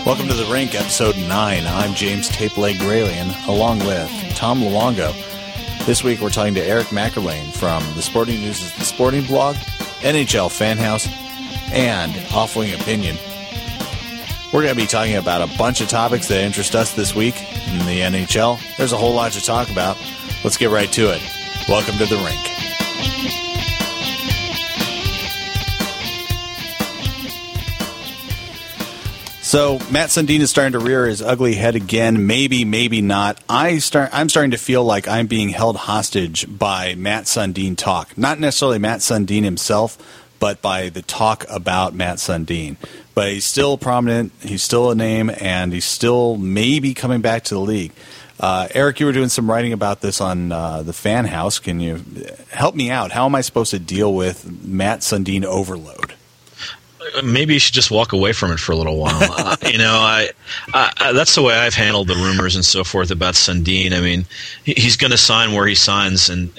Welcome to The Rink, Episode 9. I'm James Tapeleg Gralian, along with Tom Luongo. This week we're talking to Eric McErlane from The Sporting News' The Sporting Blog, NHL Fan House, and Off-Wing Opinion. We're going to be talking about a bunch of topics that interest us this week in the NHL. There's a whole lot to talk about. Let's get right to it. Welcome to The Rink. So Matt Sundin is starting to rear his ugly head again. Maybe, maybe not. I'm starting to feel like I'm being held hostage by Matt Sundin talk. Not necessarily Matt Sundin himself, but by the talk about Matt Sundin. But he's still prominent. He's still a name, and he's still maybe coming back to the league. Eric, you were doing some writing about this on the Fan House. Can you help me out? How am I supposed to deal with Matt Sundin overload? Maybe you should just walk away from it for a little while. I that's the way I've handled the rumors and so forth about Sundin. I mean, he's going to sign where he signs, and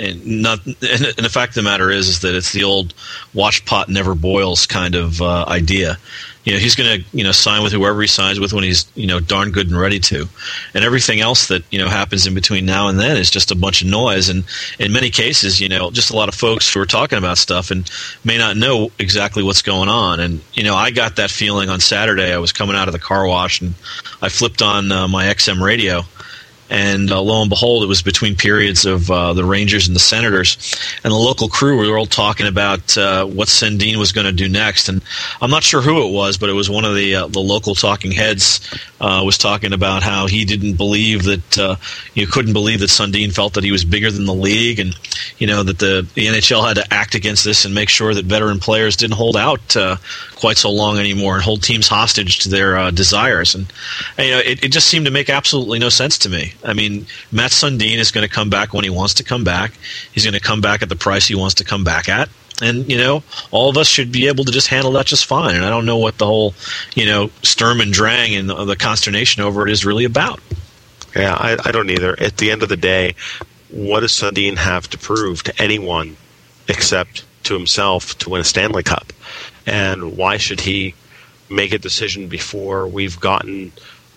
the fact of the matter is that it's the old "watch pot never boils" kind of idea. He's going to sign with whoever he signs with when he's darn good and ready to, and everything else that happens in between now and then is just a bunch of noise. And in many cases, just a lot of folks who are talking about stuff and may not know exactly what's going on. And I got that feeling on Saturday. I was coming out of the car wash and I flipped on my XM radio. And lo and behold, it was between periods of the Rangers and the Senators. And the local crew were all talking about what Sundin was going to do next. And I'm not sure who it was, but it was one of the local talking heads was talking about how he didn't believe that couldn't believe that Sundin felt that he was bigger than the league, and that the NHL had to act against this and make sure that veteran players didn't hold out quite so long anymore and hold teams hostage to their desires. And it just seemed to make absolutely no sense to me. I mean, Matt Sundin is going to come back when he wants to come back. He's going to come back at the price he wants to come back at. And, all of us should be able to just handle that just fine. And I don't know what the whole, Sturm and Drang and the consternation over it is really about. Yeah, I don't either. At the end of the day, what does Sundin have to prove to anyone except to himself to win a Stanley Cup? And why should he make a decision before he's gotten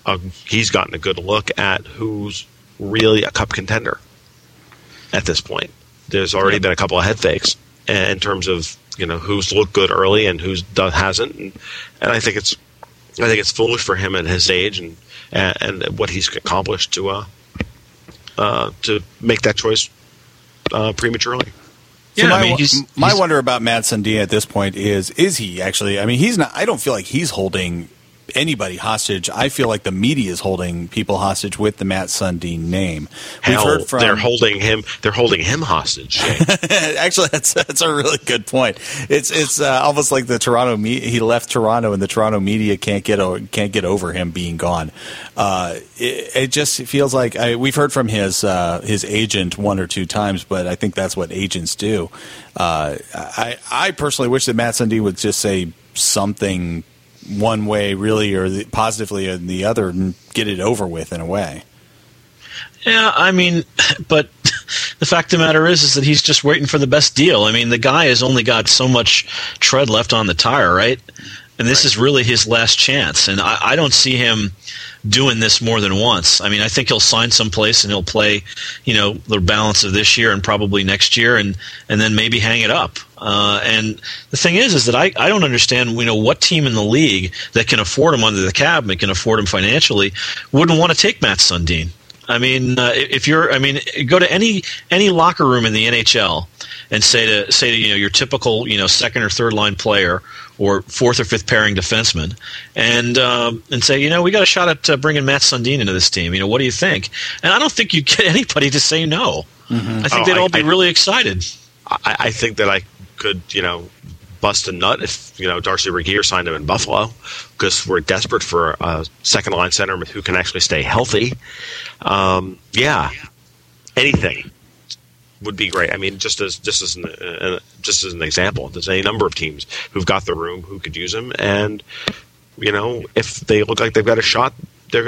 a good look at who's really a cup contender at this point? There's already been a couple of head fakes in terms of who's looked good early and who hasn't, and I think it's foolish for him at his age and what he's accomplished to make that choice prematurely. So my wonder about Matt Sundin at this point is he actually? I mean, he's not. I don't feel like he's holding anybody hostage. I feel like the media is holding people hostage with the Matt Sundin name. They're holding him hostage. Actually, that's a really good point. It's almost like the Toronto he left Toronto and the Toronto media can't get over him being gone. It just feels like we've heard from his agent one or two times, but I think that's what agents do. I personally wish that Matt Sundin would just say something one way really or positively or the other and get it over with in a way. Yeah, I mean, but the fact of the matter is that he's just waiting for the best deal. I mean, the guy has only got so much tread left on the tire, right? And this is really his last chance. And I don't see him doing this more than once. I mean, I think he'll sign someplace and he'll play, the balance of this year and probably next year and then maybe hang it up. And the thing is that I don't understand, what team in the league that can afford him under the cap and can afford him financially wouldn't want to take Matt Sundin. I mean, go to any locker room in the NHL and say to your typical second or third line player or fourth or fifth pairing defenseman, and say we got a shot at bringing Matt Sundin into this team. What do you think? And I don't think you'd get anybody to say no. Mm-hmm. I think they'd all be really excited. I think that I could bust a nut if Darcy Regier signed him in Buffalo, because we're desperate for a second line center who can actually stay healthy. Anything would be great. I mean, just as an example, there's a number of teams who've got the room who could use him, and if they look like they've got a shot, they're going to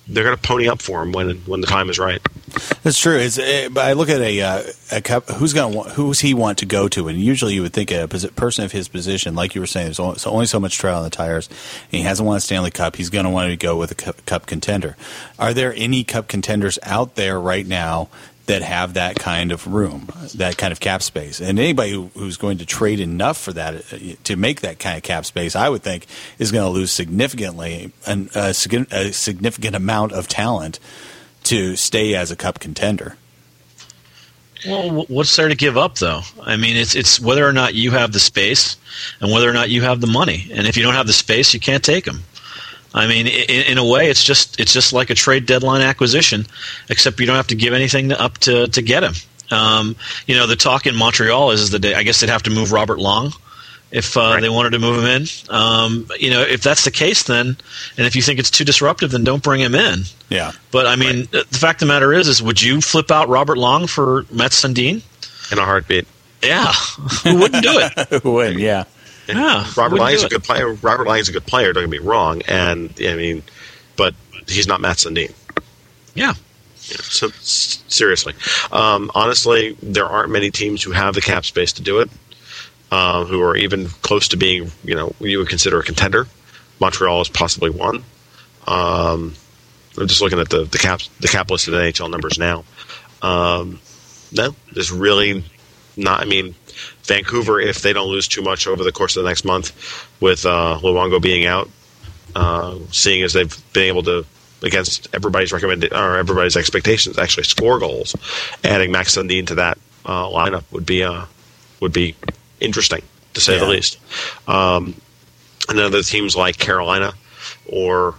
to pony up for him when the time is right. That's true. But I look at a Cup. Who's he want to go to? And usually you would think a person of his position, like you were saying, there's only so much tread on the tires. And he hasn't won a Stanley Cup. He's going to want to go with a Cup contender. Are there any Cup contenders out there right now that have that kind of room, that kind of cap space? And anybody who's going to trade enough for that to make that kind of cap space, I would think, is going to lose significantly a significant amount of talent to stay as a Cup contender. Well, what's there to give up, though? I mean, it's whether or not you have the space and whether or not you have the money. And if you don't have the space, you can't take them. I mean, in a way, it's just like a trade deadline acquisition, except you don't have to give anything up to get him. The talk in Montreal is that I guess they'd have to move Robert Long if they wanted to move him in. If that's the case, then, and if you think it's too disruptive, then don't bring him in. Yeah. But I mean, the fact of the matter is would you flip out Robert Long for Mats Sundin? In a heartbeat. Yeah. Who wouldn't do it? Who would? Yeah. Yeah. Robert Lang is a good player. Robert Lang is a good player. Don't get me wrong. And I mean, but he's not Mats Sundin. Yeah. So seriously, honestly, there aren't many teams who have the cap space to do it. Who are even close to being, you would consider a contender. Montreal is possibly one. I'm just looking at the cap list of NHL numbers now. No, there's really not. I mean, Vancouver, if they don't lose too much over the course of the next month, with Luongo being out, seeing as they've been able to, against everybody's everybody's expectations, actually score goals, adding Max Sundin to that lineup would be interesting, to say the least. And then other teams like Carolina or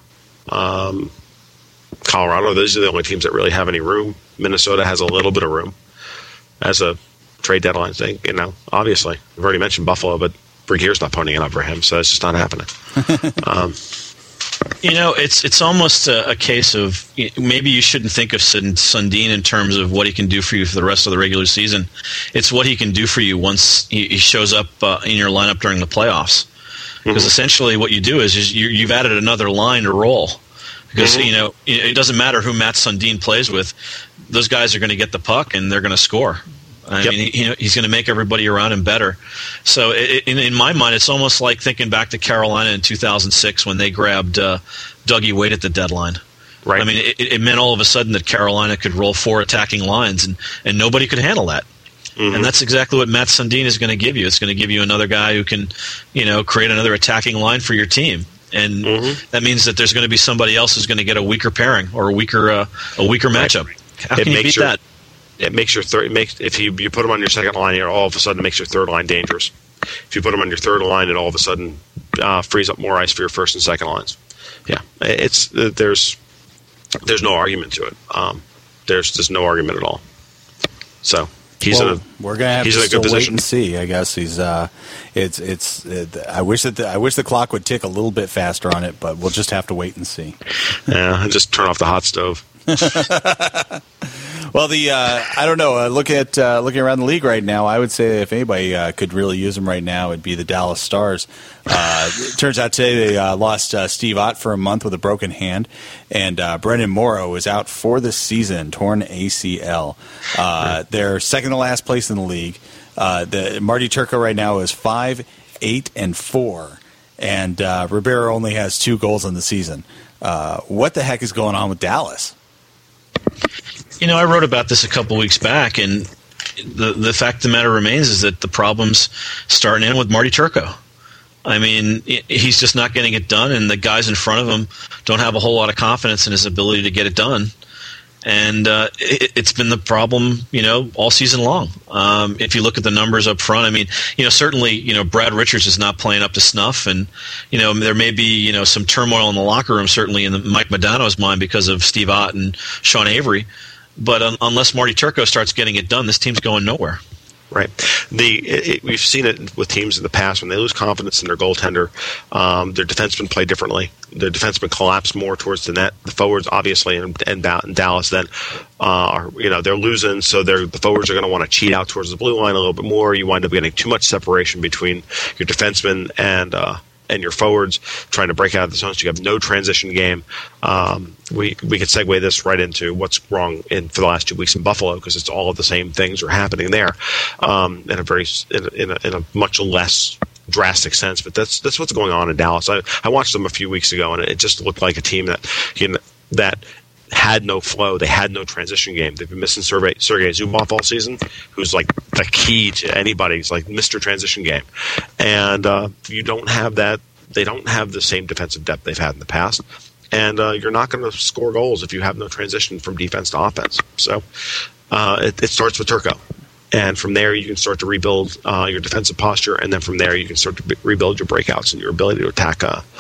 Colorado, those are the only teams that really have any room. Minnesota has a little bit of room as a trade deadline thing. Obviously, I've already mentioned Buffalo, but Bergier's not ponying up for him, so it's just not happening. It's almost a case of maybe you shouldn't think of Sundin in terms of what he can do for you for the rest of the regular season. It's what he can do for you once he shows up in your lineup during the playoffs. Because essentially what you do is you've added another line to roll. Because it doesn't matter who Mats Sundin plays with; those guys are going to get the puck and they're going to score. I mean, he's going to make everybody around him better. So in my mind, it's almost like thinking back to Carolina in 2006 when they grabbed Dougie Weight at the deadline. Right. I mean, it meant all of a sudden that Carolina could roll 4 attacking lines, and nobody could handle that. Mm-hmm. And that's exactly what Mats Sundin is going to give you. It's going to give you another guy who can, create another attacking line for your team. And that means that there's going to be somebody else who's going to get a weaker pairing or a weaker matchup. How can you beat that? It makes your if you put him on your second line, it all of a sudden makes your third line dangerous. If you put him on your third line, it all of a sudden frees up more ice for your first and second lines. Yeah, there's no argument to it. There's no argument at all. So we're gonna have to still wait and see. I guess he's. I wish the clock would tick a little bit faster on it, but we'll just have to wait and see. Yeah, and just turn off the hot stove. Well, I don't know. Looking around the league right now, I would say if anybody could really use them right now, it'd be the Dallas Stars. It turns out today they lost Steve Ott for a month with a broken hand, and Brendan Morrow is out for the season, torn ACL. They're second to last place in the league. The Marty Turco right now is 5-8-4, and Ribeiro only has 2 goals on the season. What the heck is going on with Dallas? I wrote about this a couple weeks back, and the fact of the matter remains is that the problems start and end with Marty Turco. I mean, he's just not getting it done, and the guys in front of him don't have a whole lot of confidence in his ability to get it done. And it's been the problem, all season long. If you look at the numbers up front, I mean, certainly, Brad Richards is not playing up to snuff, and there may be some turmoil in the locker room, certainly in Mike Modano's mind because of Steve Ott and Sean Avery. But unless Marty Turco starts getting it done, this team's going nowhere. Right. We've seen it with teams in the past when they lose confidence in their goaltender. Their defensemen play differently. Their defensemen collapse more towards the net. The forwards, obviously, in Dallas, then they're losing, so the forwards are going to want to cheat out towards the blue line a little bit more. You wind up getting too much separation between your defensemen and and your forwards trying to break out of the zone. So you have no transition game. We could segue this right into what's wrong for the last 2 weeks in Buffalo, because it's all of the same things are happening there in a much less drastic sense. But that's what's going on in Dallas. I watched them a few weeks ago, and it just looked like a team that had no flow. They had no transition game. They've been missing Sergei Zubov all season, who's like the key to anybody's like Mr. Transition game. And you don't have that. They don't have the same defensive depth they've had in the past. And you're not going to score goals if you have no transition from defense to offense. So it starts with Turco. And from there, you can start to rebuild your defensive posture. And then from there, you can start to rebuild your breakouts and your ability to attack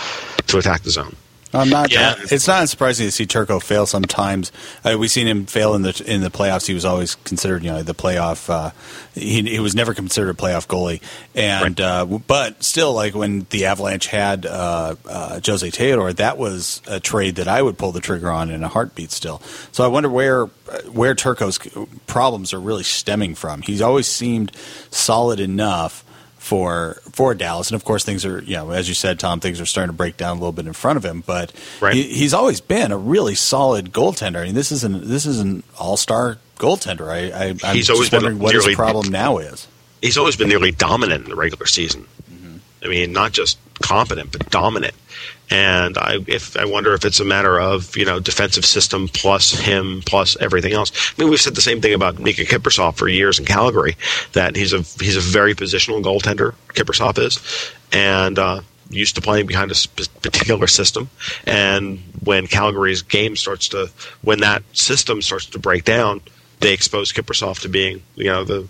the zone. It's not surprising to see Turco fail sometimes. We've seen him fail in the playoffs. He was always considered, the playoff. He was never considered a playoff goalie, and right. But still, like when the Avalanche had Jose Theodore, that was a trade that I would pull the trigger on in a heartbeat. Still, so I wonder where Turco's problems are really stemming from. He's always seemed solid enough for Dallas, and of course things are, as you said, Tom, things are starting to break down a little bit in front of him. But right. He's always been a really solid goaltender. I mean, this is an all-star goaltender. I'm just wondering what his problem now is. He's always been nearly dominant in the regular season. Mm-hmm. I mean, not just competent, but dominant. And I wonder if it's a matter of defensive system plus him plus everything else. I mean, we've said the same thing about Mika Kiprusoff for years in Calgary, that he's a very positional goaltender. Kiprusoff is, and used to playing behind a particular system. And when Calgary's game when that system starts to break down, they expose Kiprusoff to being the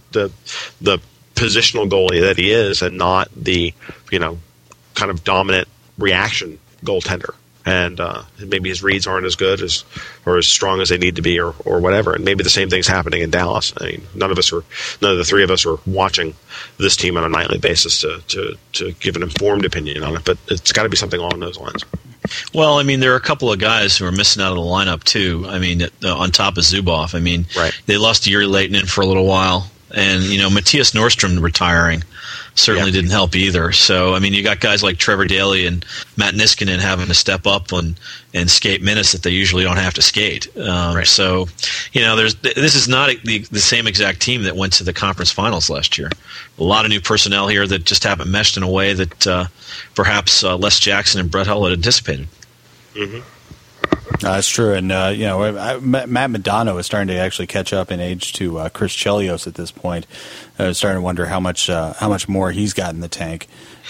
positional goalie that he is, and not the kind of dominant reaction goaltender. And maybe his reads aren't as good or as strong as they need to be, or whatever. And maybe the same thing's happening in Dallas. I mean, none of the three of us are watching this team on a nightly basis to give an informed opinion on it. But it's got to be something along those lines. Well, I mean, there are a couple of guys who are missing out of the lineup too. I mean, on top of Zubov. I mean, right. They lost Yuri Lehtinen for a little while, and Matthias Nordstrom retiring certainly didn't help either. So, I mean, you got guys like Trevor Daley and Matt Niskanen having to step up and skate minutes that they usually don't have to skate. Right. So, this is not the same exact team that went to the conference finals last year. A lot of new personnel here that just haven't meshed in a way that perhaps Les Jackson and Brett Hull had anticipated. Mm-hmm. That's true, and Matt Modano is starting to actually catch up in age to Chris Chelios at this point. Starting to wonder how much more he's got in the tank.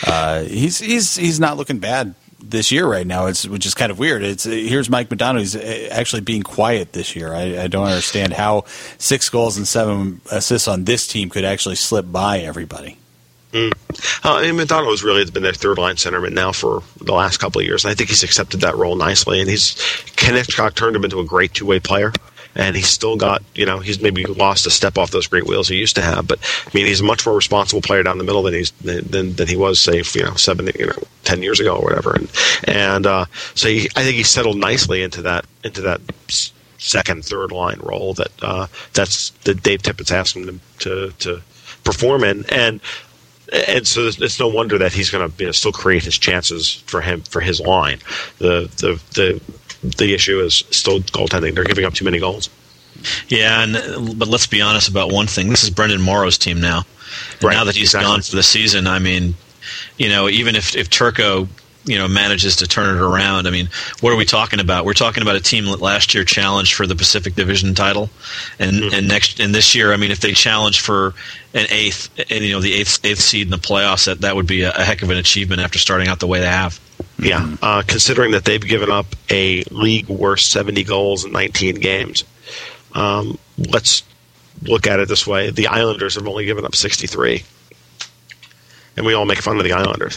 He's not looking bad this year right now, which is kind of weird. Here's Mike Modano. He's actually being quiet this year. I don't understand how 6 goals and 7 assists on this team could actually slip by everybody. Modano has really been their third-line centerman now for the last couple of years, and I think he's accepted that role nicely. And Ken Hitchcock turned him into a great two-way player, and he's still got, he's maybe lost a step off those great wheels he used to have. But I mean, he's a much more responsible player down the middle than he was, say, 10 years ago or whatever. And so I think he's settled nicely into that second, third line role that Dave Tippett's asked him to perform in. And so it's no wonder that he's going to still create his chances for his line. The issue is still goaltending. They're giving up too many goals. Yeah, but let's be honest about one thing. This is Brendan Morrow's team now. Right. Now that he's gone for the season, I mean, even if Turco manages to turn it around, I mean, what are we talking about? We're talking about a team that last year challenged for the Pacific Division title, and this year, I mean, if they challenge for an eighth, and the eighth seed in the playoffs, that would be a heck of an achievement after starting out the way they have. Yeah, considering that they've given up a league worst 70 goals in 19 games. Let's look at it this way: the Islanders have only given up 63, and we all make fun of the Islanders.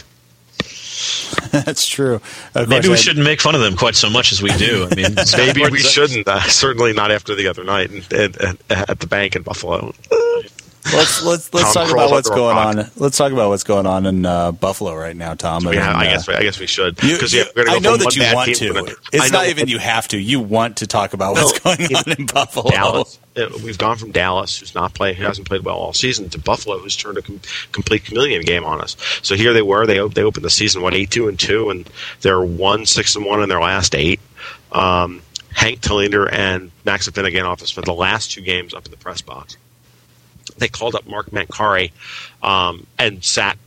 That's true. Maybe we shouldn't make fun of them quite so much as we do. I mean, maybe we shouldn't. Certainly not after the other night at the bank in Buffalo. Let's talk about what's going on. Let's talk about what's going on in Buffalo right now, Tom. So I guess we should. I know that you want to. It's not even you have to. You want to talk about what's going on in Buffalo. Dallas. We've gone from Dallas, who hasn't played well all season, to Buffalo, who's turned a complete chameleon game on us. So here they were. They opened the season 8-2-2, and they're 1-6-1 in their last 8. Hank Tillender and Max Finnegan office for the last 2 games up in the press box. They called up Mark Mancari and sat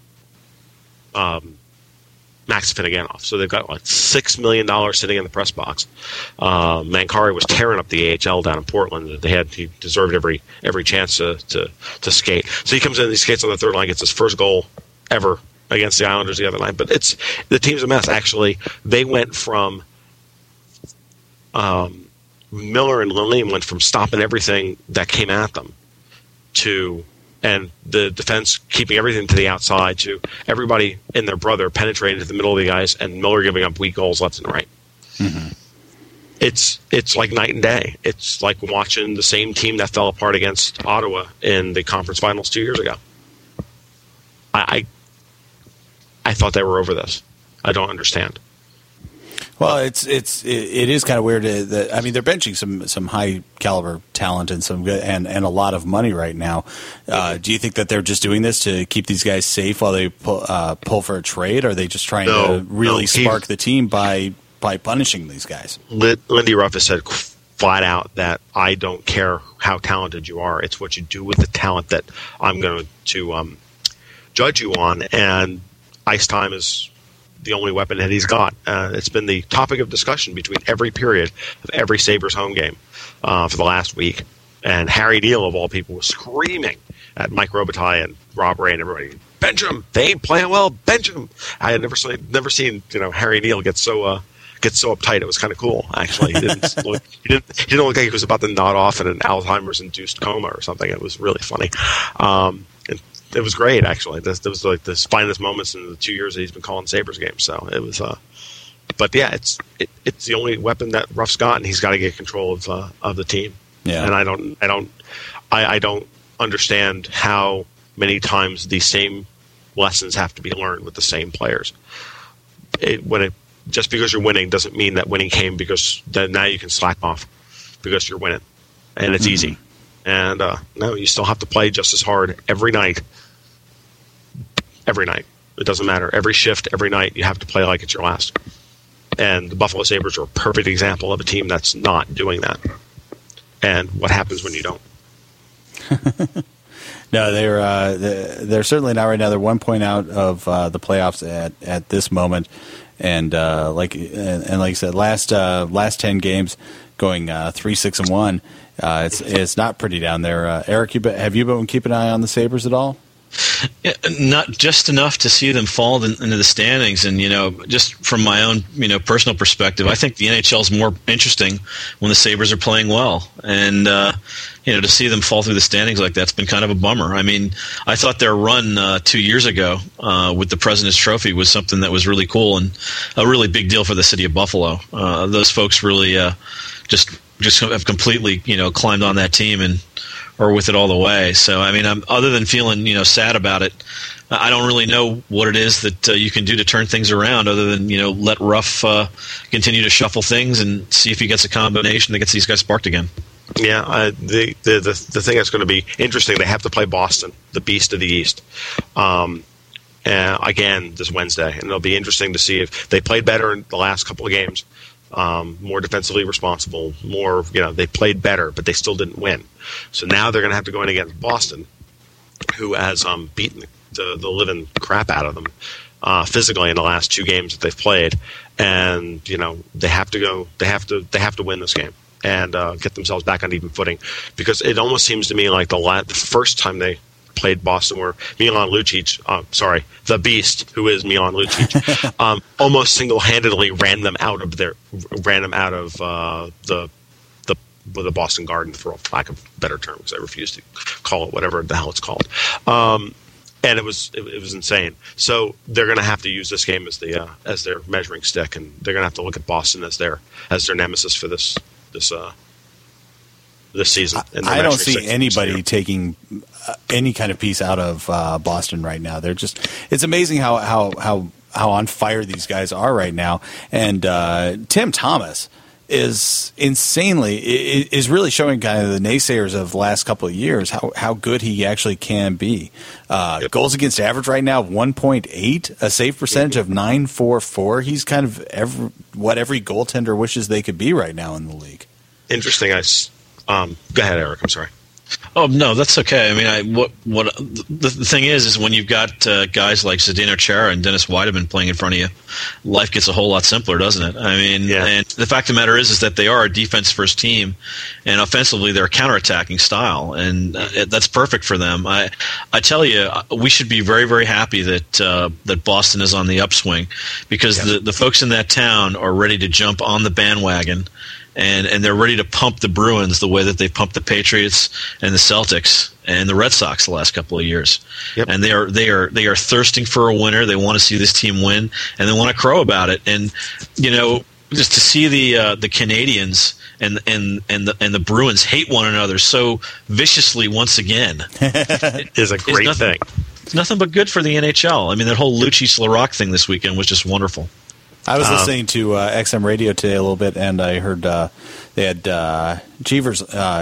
Max Finnegan off. So they've got like $6 million sitting in the press box. Mancari was tearing up the AHL down in Portland. He deserved every chance to skate. So he comes in and he skates on the third line, gets his first goal ever against the Islanders the other night. But the team's a mess. Actually, they went from Miller and Lindley went from stopping everything that came at them to, and the defense keeping everything to the outside, to everybody and their brother penetrating to the middle of the ice, and Miller giving up weak goals left and right. Mm-hmm. It's like night and day. It's like watching the same team that fell apart against Ottawa in the conference finals 2 years ago. I thought they were over this. I don't understand. Well, it is kind of weird. I mean, they're benching some high caliber talent and some good and a lot of money right now. Do you think that they're just doing this to keep these guys safe while they pull for a trade? Or are they just trying to really spark the team by punishing these guys? Lindy Ruff has said flat out that I don't care how talented you are. It's what you do with the talent that I'm going to judge you on. And ice time is the only weapon that he's got. It's been the topic of discussion between every period of every Sabres home game for the last week. And Harry Neal, of all people, was screaming at Mike Robitaille and Rob Ray and everybody, bench him! They ain't playing well, bench him! I had never seen Harry Neal get so uptight. It was kind of cool, actually. He didn't look like he was about to nod off in an Alzheimer's-induced coma or something. It was really funny. It was great, actually. This was like the finest moments in the 2 years that he's been calling Sabres games. So it was, but yeah, it's the only weapon that Ruff's got, and he's got to get control of the team. Yeah. And I don't understand how many times these same lessons have to be learned with the same players. Just because you're winning doesn't mean that winning came because now you can slack off because you're winning, and it's easy. And no, you still have to play just as hard every night. Every night. It doesn't matter. Every shift, every night, you have to play like it's your last. And the Buffalo Sabres are a perfect example of a team that's not doing that. And what happens when you don't? No, they're certainly not right now. They're 1 point out of the playoffs at this moment. And like I said, last 10 games going 3-6-1. It's not pretty down there. Eric, have you been keeping an eye on the Sabres at all? Yeah, not just enough to see them fall into the standings, and just from my own personal perspective, I think the NHL is more interesting when the Sabres are playing well, and to see them fall through the standings like that's been kind of a bummer. I mean, I thought their run 2 years ago with the President's Trophy was something that was really cool and a really big deal for the city of Buffalo. Those folks really just have completely climbed on that team and or with it all the way. So, I mean, other than feeling, sad about it, I don't really know what it is that you can do to turn things around other than, let Ruff continue to shuffle things and see if he gets a combination that gets these guys sparked again. Yeah, the thing that's going to be interesting, they have to play Boston, the Beast of the East, again this Wednesday. And it'll be interesting to see if they played better in the last couple of games. More defensively responsible, more, they played better, but they still didn't win. So now they're going to have to go in against Boston, who has beaten the living crap out of them physically in the last 2 games that they've played, and they have to win this game and get themselves back on even footing, because it almost seems to me like the first time they played Boston, where Milan Lucic, the Beast, who is Milan Lucic, almost single-handedly ran them out of the Boston Garden, for lack of a better term, because I refuse to call it whatever the hell it's called. And it was insane. So they're going to have to use this game as their measuring stick, and they're going to have to look at Boston as their nemesis for this season. I don't see anybody taking any kind of piece out of Boston right now. It's amazing how on fire these guys are right now. And Tim Thomas is is really showing kind of the naysayers of the last couple of years how good he actually can be. Goals against average right now 1.8, a save percentage of .944. He's kind of every goaltender wishes they could be right now in the league. Interesting. Go ahead, Eric. I'm sorry. Oh no, that's okay. I mean, the thing is when you've got guys like Zdeno Chara and Dennis Weideman playing in front of you, life gets a whole lot simpler, doesn't it? I mean, and the fact of the matter is that they are a defense first team, and offensively they're a counterattacking style, and that's perfect for them. I tell you, we should be very, very happy that Boston is on the upswing, because the folks in that town are ready to jump on the bandwagon. And they're ready to pump the Bruins the way that they pumped the Patriots and the Celtics and the Red Sox the last couple of years. Yep. And they are thirsting for a winner. They want to see this team win, and they want to crow about it. And just to see the Canadians and the Bruins hate one another so viciously once again is a great thing. It's nothing but good for the NHL. I mean, that whole Lucic Larocque thing this weekend was just wonderful. I was listening to XM Radio today a little bit, and I heard they had Cheevers,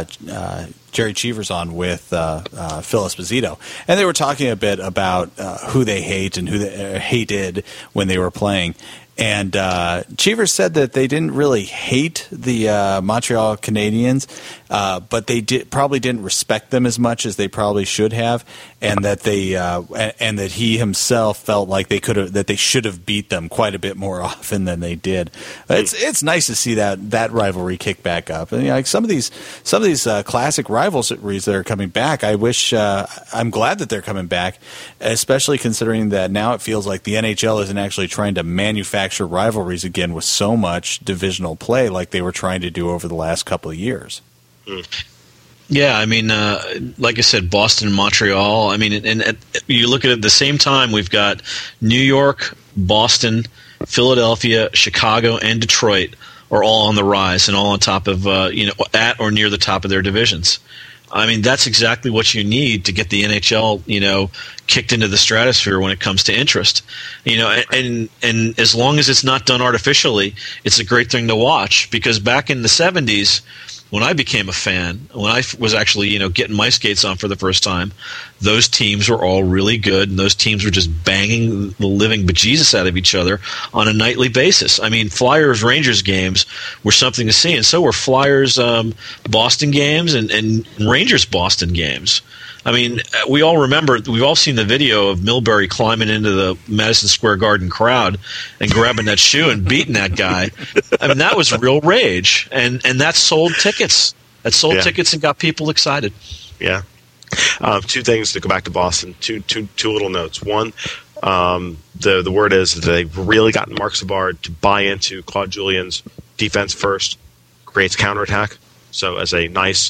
Jerry Cheevers on with Phil Esposito, and they were talking a bit about who they hate and who they hated when they were playing. And Cheevers said that they didn't really hate the Montreal Canadiens, but they probably didn't respect them as much as they probably should have, and that that he himself felt like that they should have beat them quite a bit more often than they did. It's nice to see that rivalry kick back up, and like some of these classic rivalries that are coming back. I'm glad that they're coming back, especially considering that now it feels like the NHL isn't actually trying to manufacture rivalries again with so much divisional play like they were trying to do over the last couple of years. Yeah, I mean, like I said, Boston and Montreal. I mean, and you look at it at the same time, we've got New York, Boston, Philadelphia, Chicago, and Detroit are all on the rise and all on top of, at or near the top of their divisions. I mean, that's exactly what you need to get the NHL, kicked into the stratosphere when it comes to interest. And as long as it's not done artificially, it's a great thing to watch, because back in the 70s, when I became a fan, when I was actually, getting my skates on for the first time, those teams were all really good, and those teams were just banging the living bejesus out of each other on a nightly basis. I mean, Flyers-Rangers games were something to see, and so were Flyers-Boston games and Rangers-Boston games. I mean, we all remember, we've all seen the video of Milbury climbing into the Madison Square Garden crowd and grabbing that shoe and beating that guy. I mean, that was real rage, and that sold tickets. That sold tickets and got people excited. Yeah. Two things to go back to Boston. Two little notes. One, the word is that they've really gotten Marc Savard to buy into Claude Julien's defense first, creates counterattack. So as a nice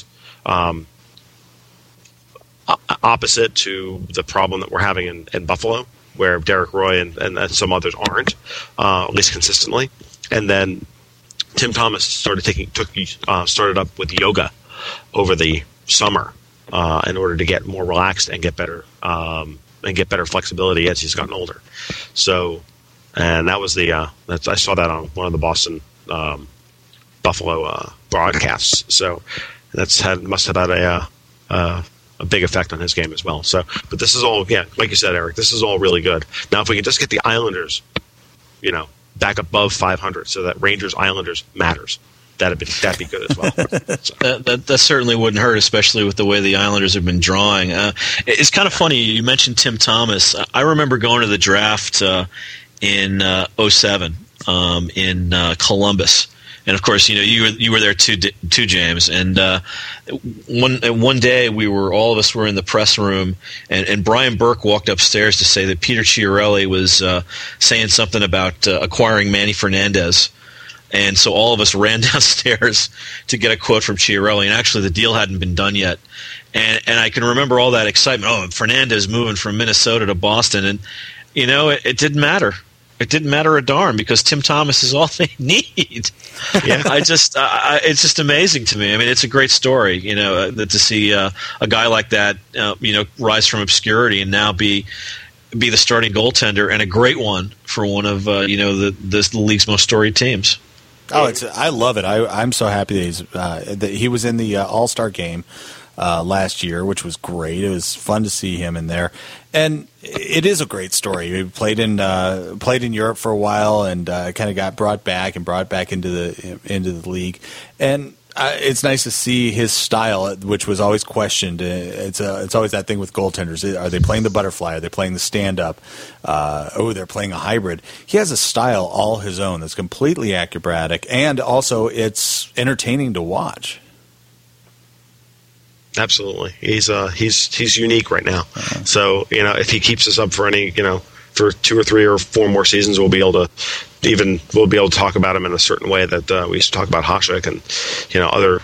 opposite to the problem that we're having in Buffalo, where Derek Roy and some others aren't, at least consistently. And then Tim Thomas started up with yoga over the summer in order to get more relaxed and get better flexibility as he's gotten older. So, and that was I saw that on one of the Boston Buffalo broadcasts. So must have had a big effect on his game as well. So, but this is all, like you said, Eric, this is all really good. Now, if we can just get the Islanders, back above 500, so that Rangers-Islanders matters, that'd be good as well. So. That certainly wouldn't hurt, especially with the way the Islanders have been drawing. It's kind of funny, you mentioned Tim Thomas. I remember going to the draft in 2007 in Columbus. And of course, you were there too, James. And one day, all of us were in the press room, and Brian Burke walked upstairs to say that Peter Chiarelli was saying something about acquiring Manny Fernandez. And so all of us ran downstairs to get a quote from Chiarelli. And actually, the deal hadn't been done yet. And I can remember all that excitement. Oh, Fernandez moving from Minnesota to Boston, and it didn't matter. it didn't matter a darn because Tim Thomas is all they need. Yeah. It's just amazing to me. I mean, it's a great story, that to see a guy like that, rise from obscurity and now be the starting goaltender, and a great one for one of the league's most storied teams. Oh, I love it. I'm so happy that he was in the All-Star game last year, which was great. It was fun to see him in there, and it is a great story. He played in Europe for a while, and kind of got brought back into the league, and it's nice to see his style, which was always questioned. It's always that thing with goaltenders: are they playing the butterfly? Are they playing the stand-up? They're playing a hybrid. He has a style all his own that's completely acrobatic, and also it's entertaining to watch. Absolutely, he's unique right now. So if he keeps this up for for 2 or 3 or 4 more seasons, we'll be able to talk about him in a certain way that we used to talk about Hasek and other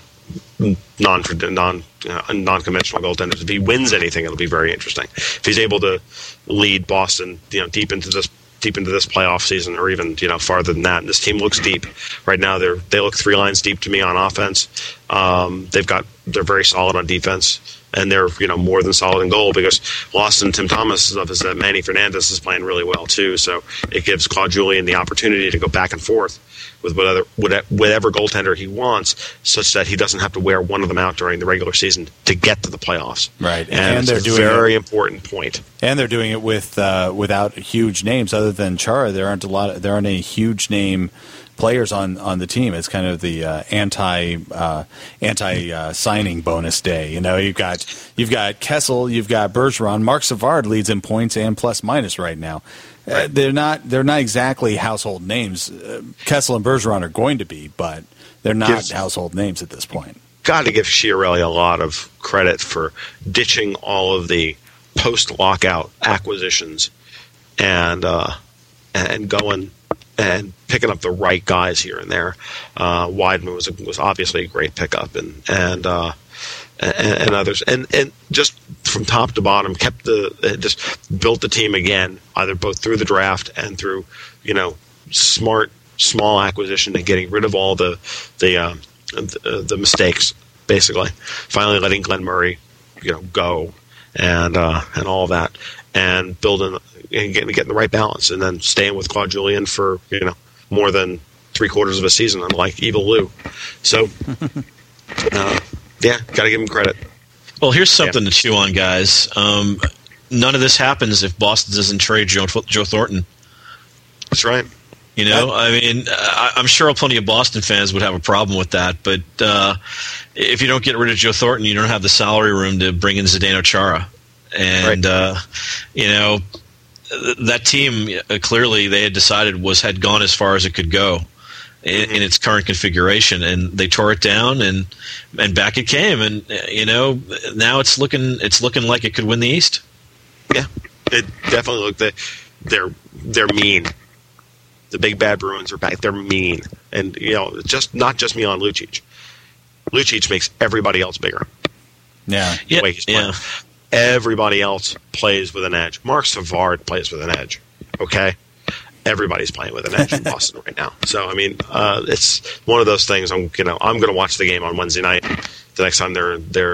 non-conventional goaltenders. If he wins anything, it'll be very interesting. If he's able to lead Boston deep into this playoff season, or even farther than that. And this team looks deep right now. They look 3 lines deep to me on offense. They're very solid on defense, and they're more than solid in goal, because lost in Tim Thomas stuff is that Manny Fernandez is playing really well too. So it gives Claude Julien the opportunity to go back and forth with whatever goaltender he wants, such that he doesn't have to wear one of them out during the regular season to get to the playoffs. Right, and they're doing a very important point. And they're doing it without huge names other than Chara. There aren't any huge name players on the team. It's kind of the anti signing bonus day. You've got Kessel, you've got Bergeron. Marc Savard leads in points and plus minus right now. Right. They're not exactly household names. Kessel and Bergeron are going to be, but they're not household names at this point. Got to give Chiarelli a lot of credit for ditching all of the post-lockout acquisitions and going and picking up the right guys here and there. Weidman was obviously a great pickup, and others, and just from top to bottom just built the team again, either both through the draft and through smart small acquisition and getting rid of all the mistakes, basically. Finally letting Glenn Murray go and all of that, and building and getting the right balance, and then staying with Claude Julien for more than 3/4 of a season, unlike Evil Lou. So yeah, got to give him credit. Well, here's something to chew on, guys. None of this happens if Boston doesn't trade Joe Thornton. That's right. I mean, I'm sure plenty of Boston fans would have a problem with that, but if you don't get rid of Joe Thornton, you don't have the salary room to bring in Zdeno Chara. And, right. That team, clearly they had decided had gone as far as it could go in its current configuration, and they tore it down, and back it came, and now it's looking like it could win the East. Yeah, it definitely looked that they're mean. The big bad Bruins are back. They're mean, and just not just Milan Lucic. Lucic makes everybody else bigger. Yeah, the way he's playing. Everybody else plays with an edge. Marc Savard plays with an edge. Okay. Everybody's playing with an edge in Boston right now. So I mean, it's one of those things. I'm going to watch the game on Wednesday night. The next time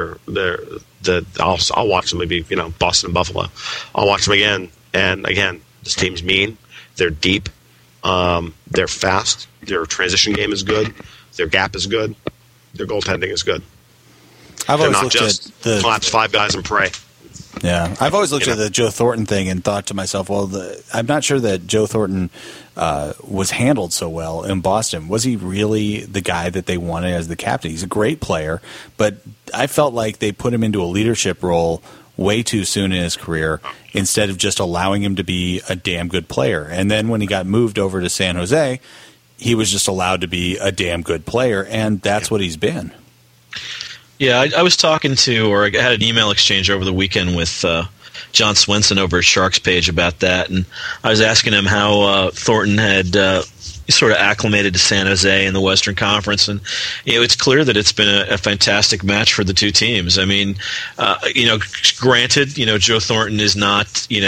I'll watch them. Maybe Boston and Buffalo. I'll watch them again. And again, this team's mean. They're deep. They're fast. Their transition game is good. Their gap is good. Their goaltending is good. They're not just collapse 5 guys and pray. Yeah, I've always looked at the Joe Thornton thing and thought to myself, well, I'm not sure that Joe Thornton was handled so well in Boston. Was he really the guy that they wanted as the captain? He's a great player, but I felt like they put him into a leadership role way too soon in his career instead of just allowing him to be a damn good player. And then when he got moved over to San Jose, he was just allowed to be a damn good player, and that's what he's been. Yeah, I was talking to, or I had an email exchange over the weekend with John Swenson over at Sharks Page about that, and I was asking him how Thornton had sort of acclimated to San Jose in the Western Conference, and it's clear that it's been a fantastic match for the two teams. I mean, granted, Joe Thornton is not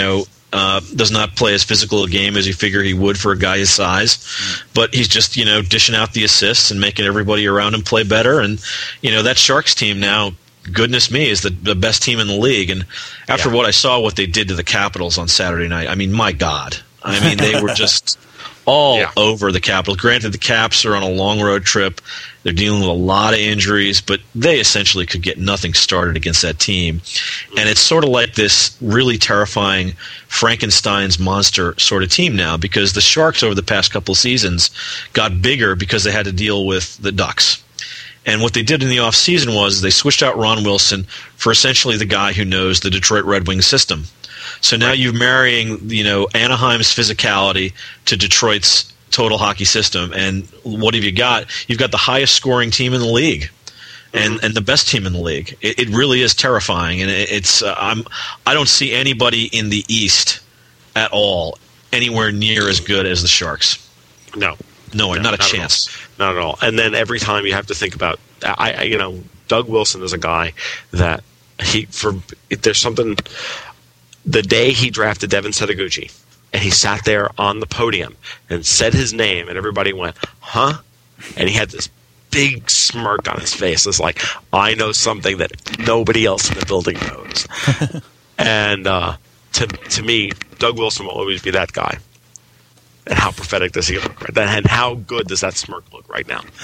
does not play as physical a game as you figure he would for a guy his size, but he's just, dishing out the assists and making everybody around him play better. And, that Sharks team now, goodness me, is the best team in the league. And after what I saw what they did to the Capitals on Saturday night, I mean, my God. I mean, they were just all over the Capitals. Granted, the Caps are on a long road trip. They're dealing with a lot of injuries, but they essentially could get nothing started against that team. And it's sort of like this really terrifying Frankenstein's monster sort of team now, because the Sharks over the past couple of seasons got bigger because they had to deal with the Ducks. And what they did in the offseason was they switched out Ron Wilson for essentially the guy who knows the Detroit Red Wings system. So now you're marrying, Anaheim's physicality to Detroit's total hockey system. And what have you got? You've got the highest scoring team in the league and the best team in the league. It really is terrifying. And I don't see anybody in the East at all anywhere near as good as the Sharks. No, not a chance. Not at all. And then every time you have to think about, Doug Wilson is a guy that there's something. The day he drafted Devin Setoguchi, and he sat there on the podium and said his name, and everybody went, huh? And he had this big smirk on his face. It's like, I know something that nobody else in the building knows. And to me, Doug Wilson will always be that guy. And how prophetic does he look right then? And how good does that smirk look right now?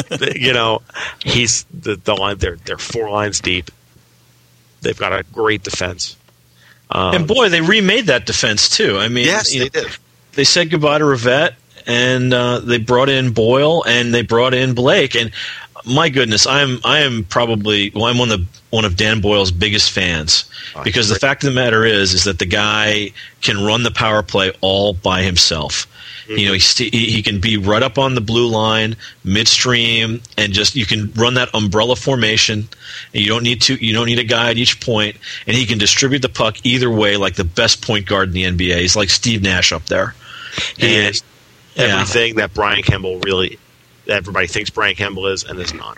He's the line. They're 4 lines deep. They've got a great defense. And boy, they remade that defense too. I mean, yes, they did. They said goodbye to Rivette, and they brought in Boyle, and they brought in Blake. And my goodness, I'm one of Dan Boyle's biggest fans, because the fact of the matter is that the guy can run the power play all by himself. He can be right up on the blue line, midstream, and you can run that umbrella formation. And you don't need a guy at each point, and he can distribute the puck either way like the best point guard in the NBA. He's like Steve Nash up there. He is everything that Brian Campbell everybody thinks Brian Campbell is, and is not.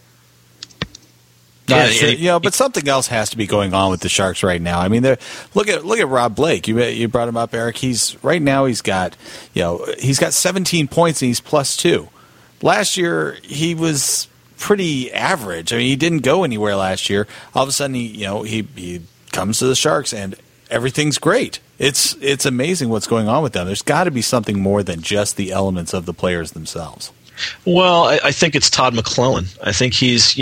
But something else has to be going on with the Sharks right now. I mean, look at Rob Blake. You brought him up, Eric. He's got 17 points and he's +2. Last year he was pretty average. I mean, he didn't go anywhere last year. All of a sudden he comes to the Sharks and everything's great. It's amazing what's going on with them. There's got to be something more than just the elements of the players themselves. Well, I think it's Todd McClellan. I think he's,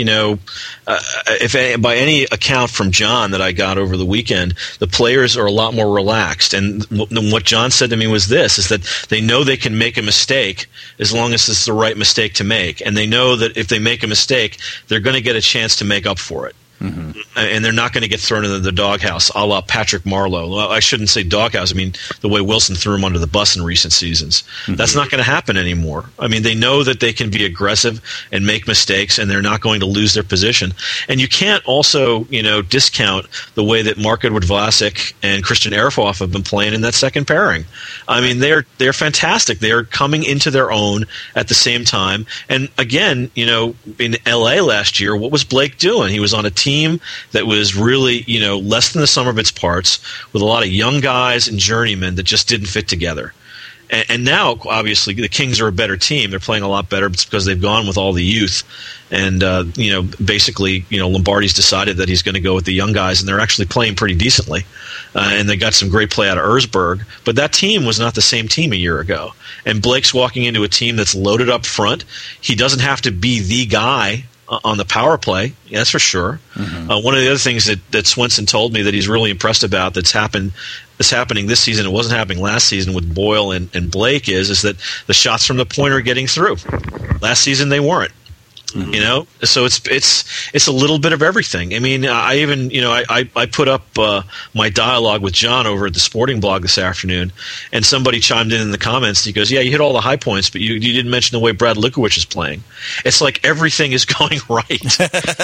by any account from John that I got over the weekend, the players are a lot more relaxed. And what John said to me was is that they know they can make a mistake as long as it's the right mistake to make. And they know that if they make a mistake, they're going to get a chance to make up for it. Mm-hmm. And they're not going to get thrown into the doghouse a la Patrick Marleau. Well, I shouldn't say doghouse. I mean, the way Wilson threw him under the bus in recent seasons. Mm-hmm. That's not going to happen anymore. I mean, they know that they can be aggressive and make mistakes, and they're not going to lose their position. And you can't also, discount the way that Mark-Edward Vlasic and Christian Ehrhoff have been playing in that second pairing. I mean, they're fantastic. They're coming into their own at the same time. And again, in L.A. last year, what was Blake doing? He was on a team that was really, less than the sum of its parts, with a lot of young guys and journeymen that just didn't fit together. And now, obviously, the Kings are a better team. They're playing a lot better because they've gone with all the youth. And, basically, Lombardi's decided that he's going to go with the young guys, and they're actually playing pretty decently. And they got some great play out of Erzberg. But that team was not the same team a year ago. And Blake's walking into a team that's loaded up front. He doesn't have to be the guy on the power play, that's for sure. Mm-hmm. One of the other things that Swenson told me that he's really impressed about that's happening this season, it wasn't happening last season with Boyle and Blake, is that the shots from the point are getting through. Last season they weren't. Mm-hmm. So it's a little bit of everything. I mean, I even I put up my dialogue with John over at the Sporting Blog this afternoon, and somebody chimed in the comments. He goes, "Yeah, you hit all the high points, but you didn't mention the way Brad Lukowich is playing." It's like everything is going right,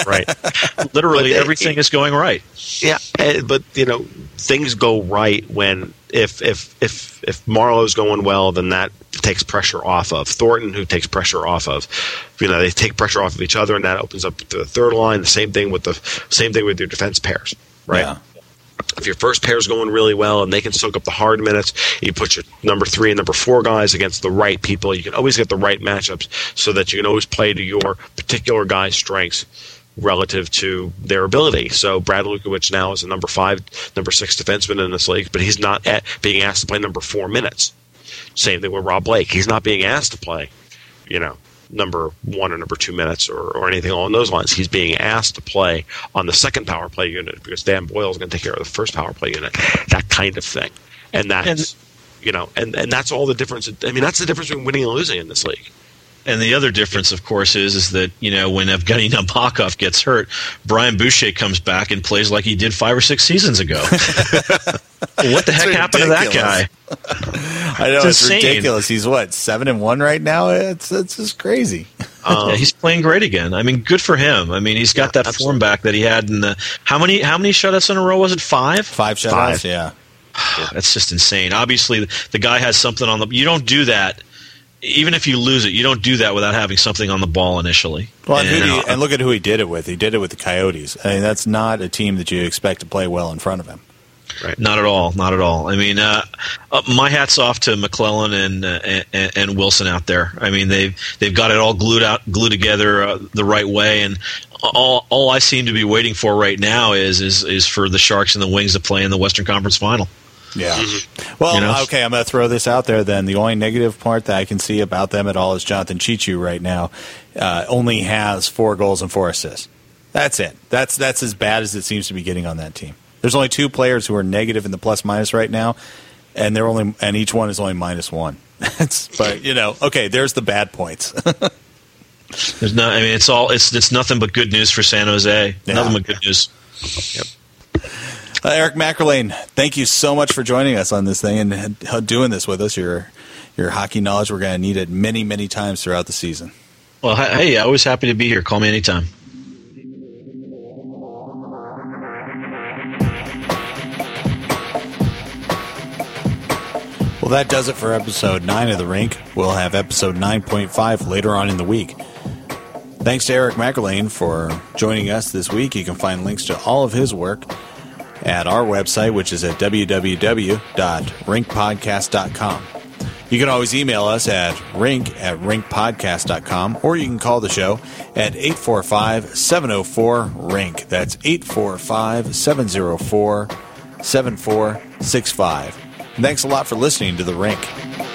right? Literally, everything is going right. Yeah, but things go right when if Marlowe's going well, then that takes pressure off of Thornton, who takes pressure off of, they take pressure off of each other, and that opens up to the third line. The same thing with your defense pairs, right? Yeah. if your first pair's going really well and they can soak up the hard minutes, you put your number 3 and number 4 guys against the right people. You can always get the right matchups so that you can always play to your particular guy's strengths relative to their ability. So Brad Lukowicz now is a number 5, number 6 defenseman in this league, but he's not being asked to play number 4 minutes. Same thing with Rob Blake. He's not being asked to play, number 1 or number 2 minutes or anything along those lines. He's being asked to play on the second power play unit because Dan Boyle is going to take care of the first power play unit. That kind of thing. And that's, and that's all the difference. I mean, that's the difference between winning and losing in this league. And the other difference, of course, is that, when Evgeny Nabokov gets hurt, Brian Boucher comes back and plays like he did 5 or 6 seasons ago. What the heck happened to that guy? I know, it's ridiculous. He's 7-1 right now? It's just crazy. Yeah, he's playing great again. I mean, good for him. I mean, he's got that form back that he had in the how many shutouts in a row was it? 5? 5 shutouts, yeah. That's just insane. Obviously, the guy has something on the. You don't do that. Even if you lose it, you don't do that without having something on the ball initially. Well, and look at who he did it with. He did it with the Coyotes. I mean, that's not a team that you expect to play well in front of him. Right. Not at all. Not at all. I mean, my hat's off to McClellan and Wilson out there. I mean, they've got it all glued together the right way, and all I seem to be waiting for right now is for the Sharks and the Wings to play in the Western Conference Final. Yeah. Well, okay, I'm going to throw this out there then. The only negative part that I can see about them at all is Jonathan Cheechoo right now only has 4 goals and 4 assists. That's it. That's as bad as it seems to be getting on that team. There's only 2 players who are negative in the plus-minus right now, and each one is only -1. But, okay, there's the bad points. There's no. I mean, it's nothing but good news for San Jose. Yeah. Nothing but good news. Yep. Eric McErlane, thank you so much for joining us on this thing and doing this with us. Your hockey knowledge, we're going to need it many, many times throughout the season. Well, hey, always happy to be here. Call me anytime. Well, that does it for episode 9 of The Rink. We'll have episode 9.5 later on in the week. Thanks to Eric McErlane for joining us this week. You can find links to all of his work at our website, which is at www.rinkpodcast.com. You can always email us at rink@rinkpodcast.com, or you can call the show at 845-704-RINK. That's 845-704-7465. Thanks a lot for listening to The Rink.